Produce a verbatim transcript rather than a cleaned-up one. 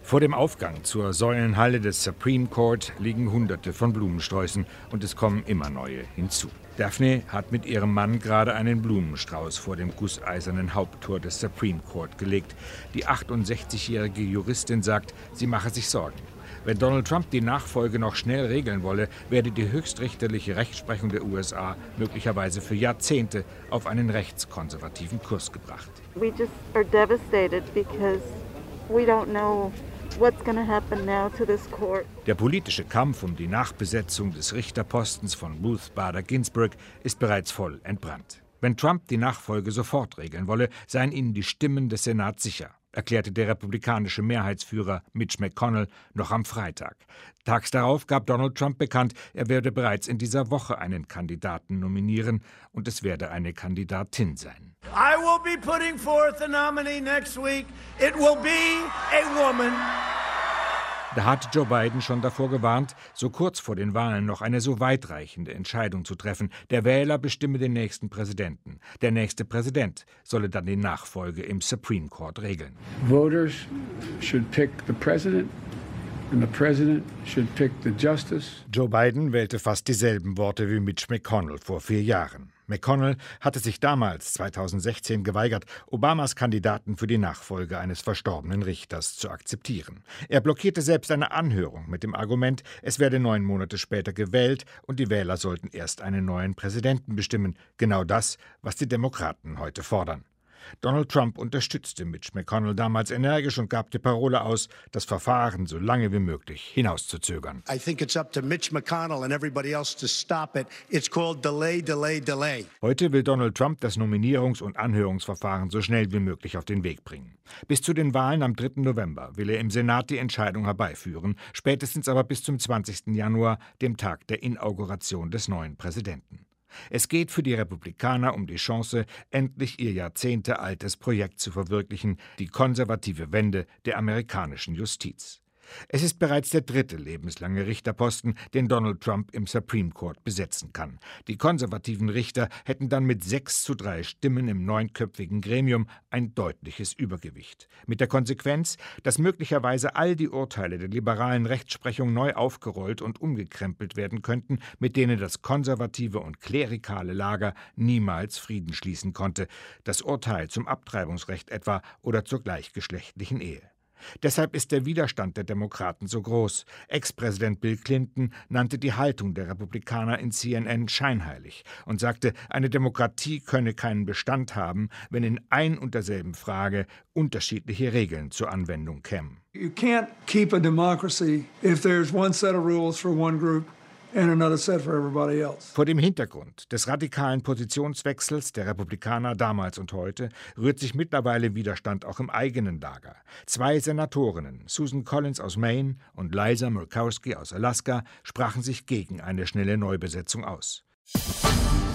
Vor dem Aufgang zur Säulenhalle des Supreme Court liegen Hunderte von Blumensträußen und es kommen immer neue hinzu. Daphne hat mit ihrem Mann gerade einen Blumenstrauß vor dem gusseisernen Haupttor des Supreme Court gelegt. Die achtundsechzigjährige Juristin sagt, sie mache sich Sorgen. Wenn Donald Trump die Nachfolge noch schnell regeln wolle, werde die höchstrichterliche Rechtsprechung der U S A möglicherweise für Jahrzehnte auf einen rechtskonservativen Kurs gebracht. We just are devastated because we don't know what's going to happen now to this court. Der politische Kampf um die Nachbesetzung des Richterpostens von Ruth Bader Ginsburg ist bereits voll entbrannt. Wenn Trump die Nachfolge sofort regeln wolle, seien ihnen die Stimmen des Senats sicher, erklärte der republikanische Mehrheitsführer Mitch McConnell noch am Freitag. Tags darauf gab Donald Trump bekannt, er werde bereits in dieser Woche einen Kandidaten nominieren und es werde eine Kandidatin sein. I will be putting forth a nominee next week. It will be a woman. Da hatte Joe Biden schon davor gewarnt, so kurz vor den Wahlen noch eine so weitreichende Entscheidung zu treffen. Der Wähler bestimme den nächsten Präsidenten. Der nächste Präsident solle dann die Nachfolge im Supreme Court regeln. Voters should pick the president and the president should pick the justice. Joe Biden wählte fast dieselben Worte wie Mitch McConnell vor vier Jahren. McConnell hatte sich damals, zweitausendsechzehn, geweigert, Obamas Kandidaten für die Nachfolge eines verstorbenen Richters zu akzeptieren. Er blockierte selbst eine Anhörung mit dem Argument, es werde neun Monate später gewählt und die Wähler sollten erst einen neuen Präsidenten bestimmen. Genau das, was die Demokraten heute fordern. Donald Trump unterstützte Mitch McConnell damals energisch und gab die Parole aus, das Verfahren so lange wie möglich hinauszuzögern. I think it's up to Mitch McConnell and everybody else to stop it. It's called delay, delay, delay. Heute will Donald Trump das Nominierungs- und Anhörungsverfahren so schnell wie möglich auf den Weg bringen. Bis zu den Wahlen am dritten November will er im Senat die Entscheidung herbeiführen, spätestens aber bis zum zwanzigsten Januar, dem Tag der Inauguration des neuen Präsidenten. Es geht für die Republikaner um die Chance, endlich ihr jahrzehntealtes Projekt zu verwirklichen, die konservative Wende der amerikanischen Justiz. Es ist bereits der dritte lebenslange Richterposten, den Donald Trump im Supreme Court besetzen kann. Die konservativen Richter hätten dann mit sechs zu drei Stimmen im neunköpfigen Gremium ein deutliches Übergewicht. Mit der Konsequenz, dass möglicherweise all die Urteile der liberalen Rechtsprechung neu aufgerollt und umgekrempelt werden könnten, mit denen das konservative und klerikale Lager niemals Frieden schließen konnte. Das Urteil zum Abtreibungsrecht etwa oder zur gleichgeschlechtlichen Ehe. Deshalb ist der Widerstand der Demokraten so groß. Ex-Präsident Bill Clinton nannte die Haltung der Republikaner in C N N scheinheilig und sagte, eine Demokratie könne keinen Bestand haben, wenn in ein und derselben Frage unterschiedliche Regeln zur Anwendung kämen. You can't keep a democracy if there's one set of rules for one group and another set for everybody else. Vor dem Hintergrund des radikalen Positionswechsels der Republikaner damals und heute rührt sich mittlerweile Widerstand auch im eigenen Lager. Zwei Senatorinnen, Susan Collins aus Maine und Liza Murkowski aus Alaska, sprachen sich gegen eine schnelle Neubesetzung aus.